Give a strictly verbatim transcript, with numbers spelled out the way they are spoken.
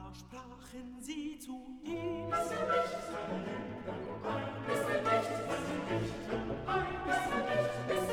Da sprachen sie zu ihm: Bist du nicht, bist du nicht, bist du nicht, bist du nicht, bist du nicht,